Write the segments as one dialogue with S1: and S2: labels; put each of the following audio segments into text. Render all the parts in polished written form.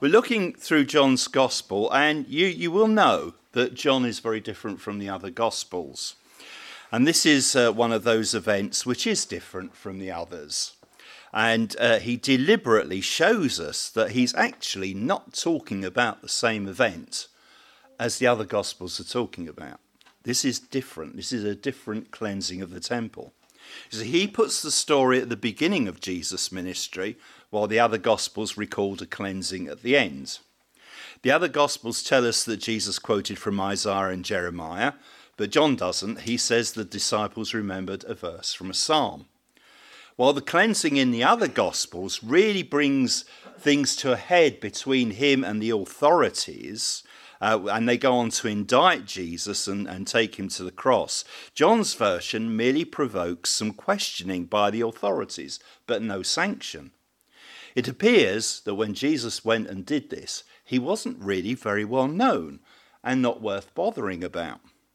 S1: We're looking through John's Gospel, and you will know that John is very different from the other Gospels. And this is one of those events which is different from the others. And he deliberately shows us that he's actually not talking about the same event as the other Gospels are talking about. This is different. This is a different cleansing of the temple. So he puts the story at the beginning of Jesus' ministry, while the other Gospels record a cleansing at the end. The other Gospels tell us that Jesus quoted from Isaiah and Jeremiah, but John doesn't. He says the disciples remembered a verse from a psalm. While the cleansing in the other Gospels really brings things to a head between him and the authorities, and they go on to indict Jesus and take him to the cross, John's version merely provokes some questioning by the authorities, but no sanction. It appears that when Jesus went and did this, he wasn't really very well known and not worth bothering about.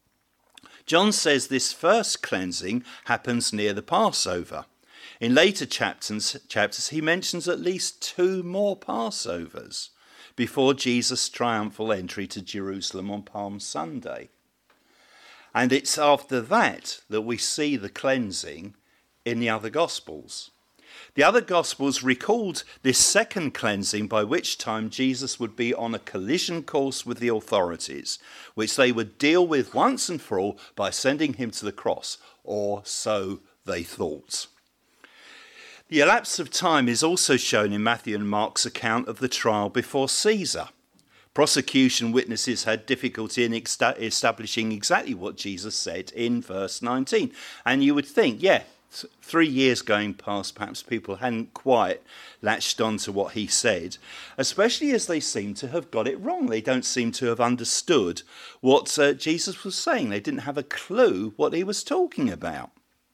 S1: John says this first cleansing happens near the Passover. In later chapters, he mentions at least 2 more Passovers before Jesus' triumphal entry to Jerusalem on Palm Sunday. And it's after that we see the cleansing in the other Gospels. The other Gospels record this second cleansing, by which time Jesus would be on a collision course with the authorities, which they would deal with once and for all by sending him to the cross, or so they thought. The elapse of time is also shown in Matthew and Mark's account of the trial before Caesar. Prosecution witnesses had difficulty in establishing exactly what Jesus said in verse 19. And you would think, 3 years going past, perhaps people hadn't quite latched on to what he said, especially as they seem to have got it wrong. They don't seem to have understood what Jesus was saying. They didn't have a clue what he was talking about.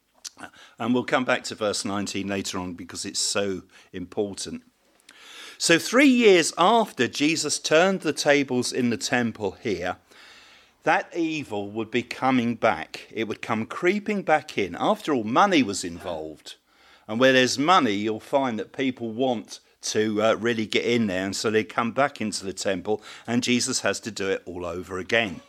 S1: And we'll come back to verse 19 later on because it's so important. So 3 years after Jesus turned the tables in the temple here, that evil would be coming back. It would come creeping back in. After all, money was involved. And where there's money, you'll find that people want to really get in there. And so they come back into the temple, and Jesus has to do it all over again.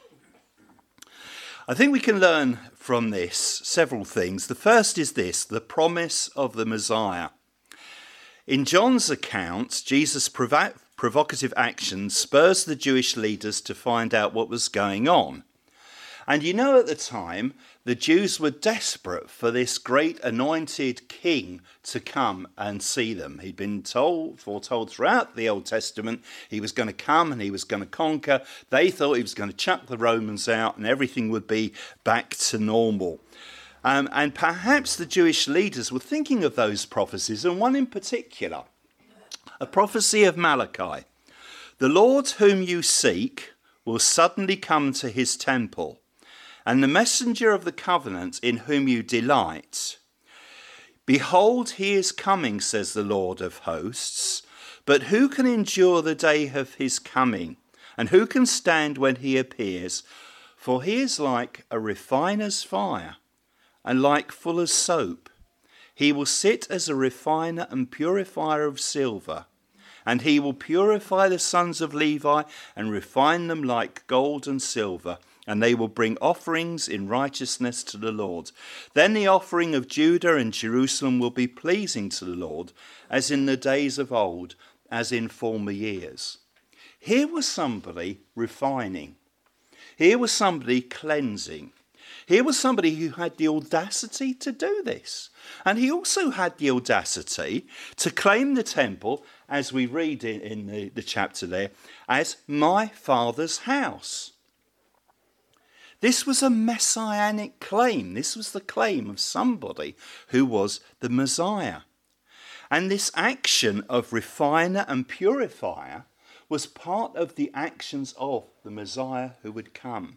S1: I think we can learn from this several things. The first is this: the promise of the Messiah. In John's account, Jesus' provocative action spurs the Jewish leaders to find out what was going on. And you know, at the time, the Jews were desperate for this great anointed king to come and see them. He'd been foretold throughout the Old Testament he was going to come and he was going to conquer. They thought he was going to chuck the Romans out and everything would be back to normal. And perhaps the Jewish leaders were thinking of those prophecies, and one in particular, a prophecy of Malachi. The Lord whom you seek will suddenly come to his temple, and the messenger of the covenant in whom you delight. Behold, he is coming, says the Lord of hosts. But who can endure the day of his coming? And who can stand when he appears? For he is like a refiner's fire, and like fuller's soap. He will sit as a refiner and purifier of silver. And he will purify the sons of Levi and refine them like gold and silver. And they will bring offerings in righteousness to the Lord. Then the offering of Judah and Jerusalem will be pleasing to the Lord, as in the days of old, as in former years. Here was somebody refining. Here was somebody cleansing. Here was somebody who had the audacity to do this. And he also had the audacity to claim the temple, as we read in the chapter there, as my Father's house. This was a messianic claim. This was the claim of somebody who was the Messiah. And this action of refiner and purifier was part of the actions of the Messiah who would come.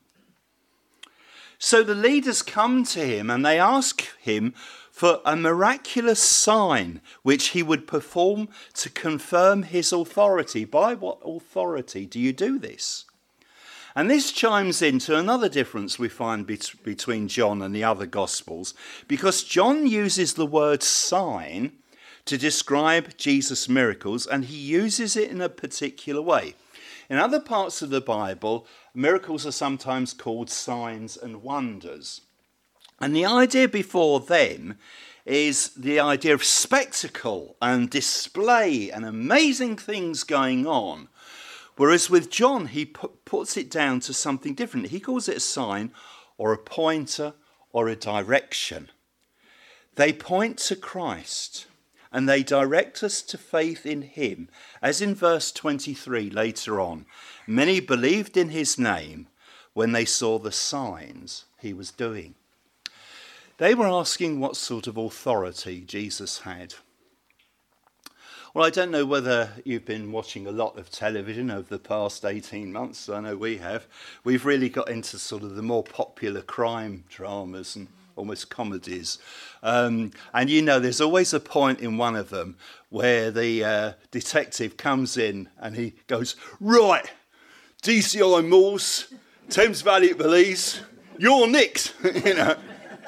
S1: So the leaders come to him and they ask him for a miraculous sign which he would perform to confirm his authority. By what authority do you do this? And this chimes into another difference we find between John and the other Gospels, because John uses the word sign to describe Jesus' miracles, and he uses it in a particular way. In other parts of the Bible, miracles are sometimes called signs and wonders. And the idea before them is the idea of spectacle and display and amazing things going on. Whereas with John, he puts it down to something different. He calls it a sign or a pointer or a direction. They point to Christ and they direct us to faith in him. As in verse 23 later on, many believed in his name when they saw the signs he was doing. They were asking what sort of authority Jesus had. Well, I don't know whether you've been watching a lot of television over the past 18 months. I know we have. We've really got into sort of the more popular crime dramas and almost comedies. And you know, there's always a point in one of them where the detective comes in and he goes, "Right, DCI Morse, Thames Valley Police, you're nicked," you know.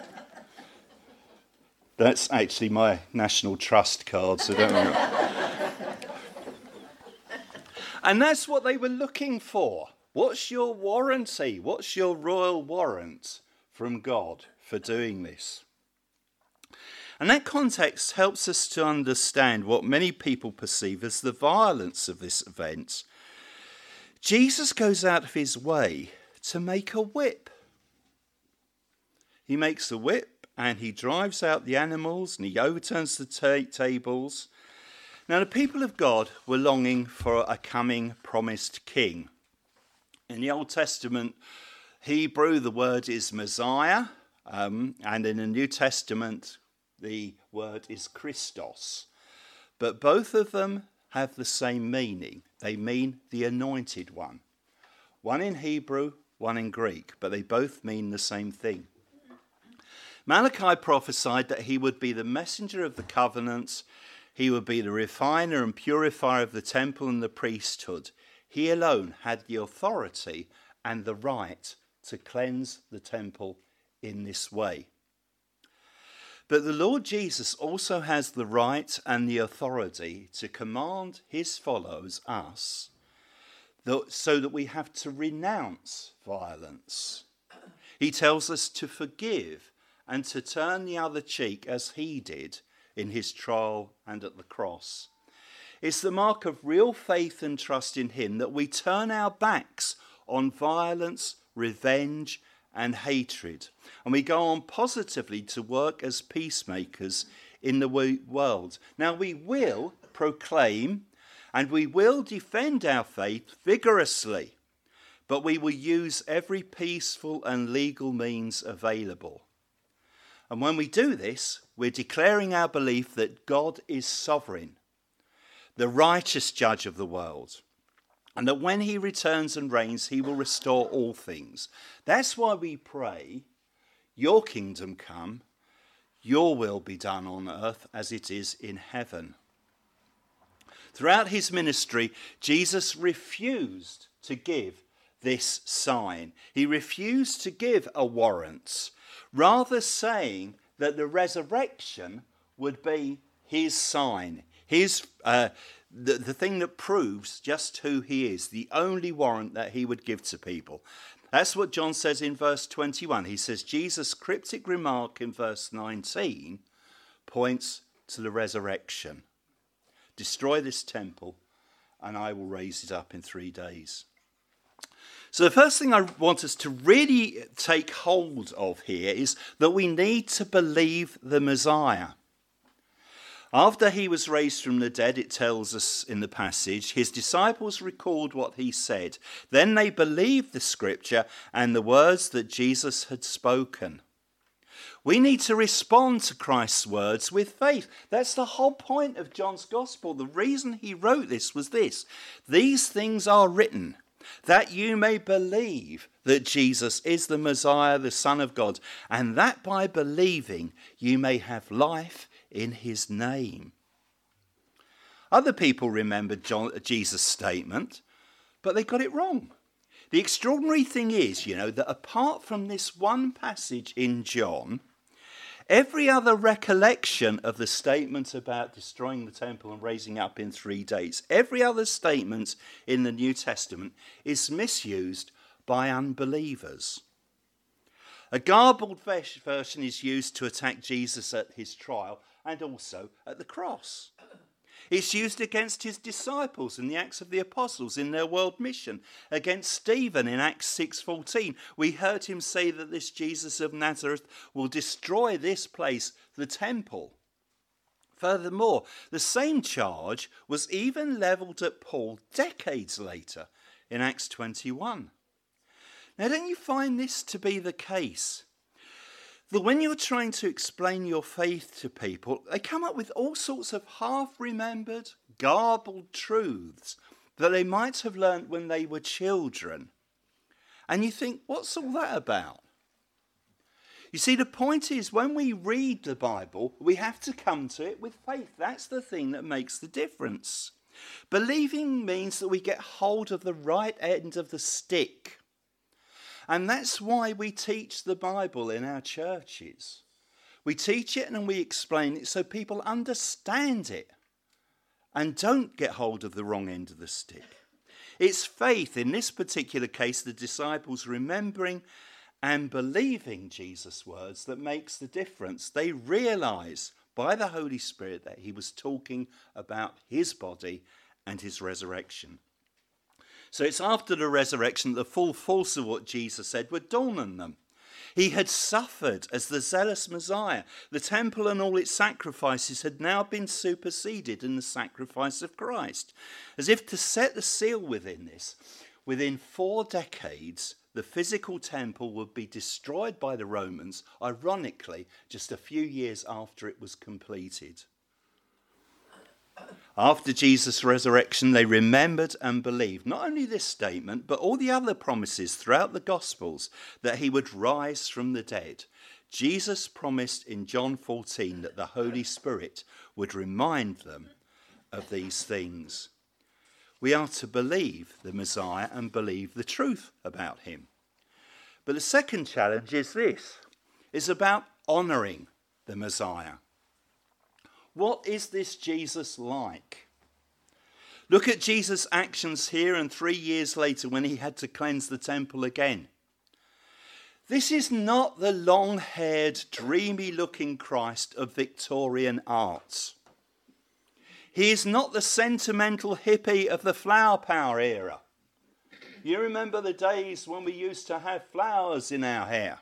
S1: That's actually my National Trust card, so don't worry. And that's what they were looking for. What's your warranty? What's your royal warrant from God for doing this? And that context helps us to understand what many people perceive as the violence of this event. Jesus goes out of his way to make a whip. He makes a whip and he drives out the animals and he overturns the tables. Now, the people of God were longing for a coming promised king. In the Old Testament Hebrew, the word is Messiah, and in the New Testament, the word is Christos. But both of them have the same meaning. They mean the anointed one. One in Hebrew, one in Greek, but they both mean the same thing. Malachi prophesied that he would be the messenger of the covenant. He would be the refiner and purifier of the temple and the priesthood. He alone had the authority and the right to cleanse the temple in this way. But the Lord Jesus also has the right and the authority to command his followers, us, so that we have to renounce violence. He tells us to forgive and to turn the other cheek as he did in his trial and at the cross. It's the mark of real faith and trust in him that we turn our backs on violence, revenge, and hatred, and we go on positively to work as peacemakers in the world. Now, we will proclaim and we will defend our faith vigorously, but we will use every peaceful and legal means available. And when we do this, we're declaring our belief that God is sovereign, the righteous judge of the world, and that when he returns and reigns, he will restore all things. That's why we pray, your kingdom come, your will be done on earth as it is in heaven. Throughout his ministry, Jesus refused to give this sign. He refused to give a warrant, rather saying that the resurrection would be his sign, the thing that proves just who he is, the only warrant that he would give to people. That's what John says in verse 21. He says Jesus' cryptic remark in verse 19 points to the resurrection. Destroy this temple and I will raise it up in 3 days. So the first thing I want us to really take hold of here is that we need to believe the Messiah. After he was raised from the dead, it tells us in the passage, his disciples recalled what he said. Then they believed the scripture and the words that Jesus had spoken. We need to respond to Christ's words with faith. That's the whole point of John's gospel. The reason he wrote this was this: these things are written that you may believe that Jesus is the Messiah, the Son of God, and that by believing you may have life in his name. Other people remembered Jesus' statement, but they got it wrong. The extraordinary thing is, that apart from this one passage in John, Every other recollection of the statement about destroying the temple and raising up in 3 days, every other statement in the New Testament is misused by unbelievers. A garbled version is used to attack Jesus at his trial and also at the cross. It's used against his disciples in the Acts of the Apostles in their world mission, against Stephen in Acts 6:14. We heard him say that this Jesus of Nazareth will destroy this place, the temple. Furthermore, the same charge was even levelled at Paul decades later in Acts 21. Now, don't you find this to be the case? That when you're trying to explain your faith to people, they come up with all sorts of half-remembered, garbled truths that they might have learnt when they were children. And you think, what's all that about? You see, the point is, when we read the Bible, we have to come to it with faith. That's the thing that makes the difference. Believing means that we get hold of the right end of the stick. And that's why we teach the Bible in our churches. We teach it and we explain it so people understand it and don't get hold of the wrong end of the stick. It's faith, in this particular case, the disciples remembering and believing Jesus' words, that makes the difference. They realise by the Holy Spirit that he was talking about his body and his resurrection. So it's after the resurrection that the full force of what Jesus said would dawn on them. He had suffered as the zealous Messiah. The temple and all its sacrifices had now been superseded in the sacrifice of Christ. As if to set the seal within this, within 4 decades, the physical temple would be destroyed by the Romans, ironically, just a few years after it was completed. After Jesus' resurrection, they remembered and believed not only this statement, but all the other promises throughout the Gospels that he would rise from the dead. Jesus promised in John 14 that the Holy Spirit would remind them of these things. We are to believe the Messiah and believe the truth about him. But the second challenge is about honouring the Messiah. What is this Jesus like? Look at Jesus' actions here and 3 years later when he had to cleanse the temple again. This is not the long-haired, dreamy-looking Christ of Victorian art. He is not the sentimental hippie of the flower power era. You remember the days when we used to have flowers in our hair?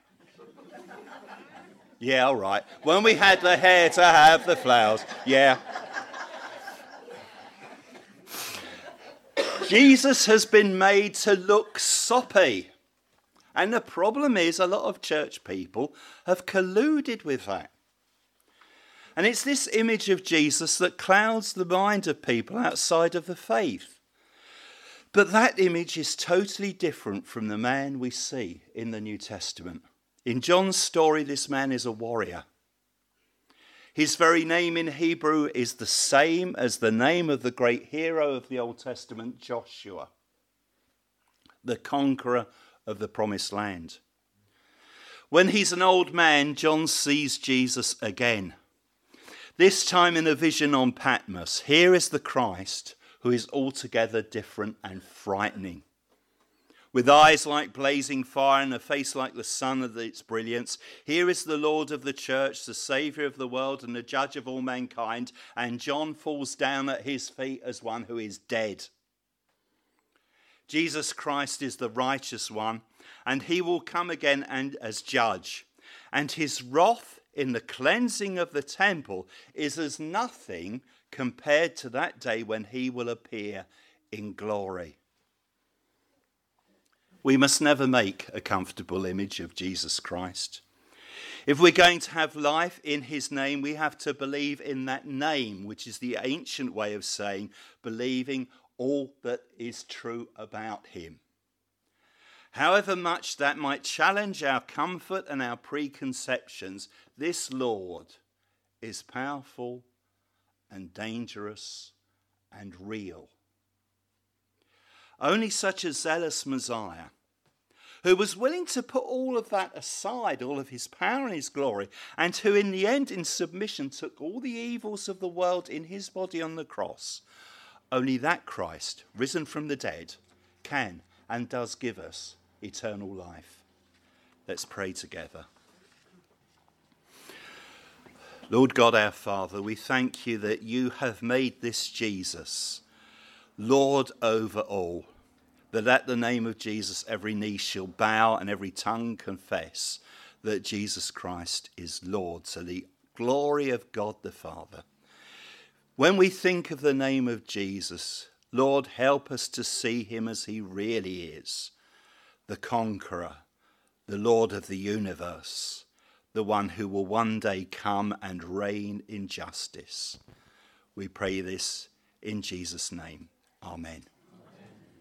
S1: Yeah, all right. When we had the hair to have the flowers. Yeah. Jesus has been made to look soppy. And the problem is a lot of church people have colluded with that. And it's this image of Jesus that clouds the mind of people outside of the faith. But that image is totally different from the man we see in the New Testament. In John's story, this man is a warrior. His very name in Hebrew is the same as the name of the great hero of the Old Testament, Joshua, the conqueror of the promised land. When he's an old man, John sees Jesus again. This time in a vision on Patmos. Here is the Christ who is altogether different and frightening. With eyes like blazing fire and a face like the sun of its brilliance, here is the Lord of the church, the Saviour of the world and the judge of all mankind, and John falls down at his feet as one who is dead. Jesus Christ is the righteous one, and he will come again and as judge. And his wrath in the cleansing of the temple is as nothing compared to that day when he will appear in glory. We must never make a comfortable image of Jesus Christ. If we're going to have life in his name, we have to believe in that name, which is the ancient way of saying believing all that is true about him. However much that might challenge our comfort and our preconceptions, this Lord is powerful and dangerous and real. Only such a zealous Messiah, who was willing to put all of that aside, all of his power and his glory, and who in the end, in submission, took all the evils of the world in his body on the cross. Only that Christ, risen from the dead, can and does give us eternal life. Let's pray together. Lord God our Father, we thank you that you have made this Jesus Lord over all, that at the name of Jesus every knee shall bow and every tongue confess that Jesus Christ is Lord, to the glory of God the Father. When we think of the name of Jesus, Lord, help us to see him as he really is, the conqueror, the Lord of the universe, the one who will one day come and reign in justice. We pray this in Jesus' name. Amen.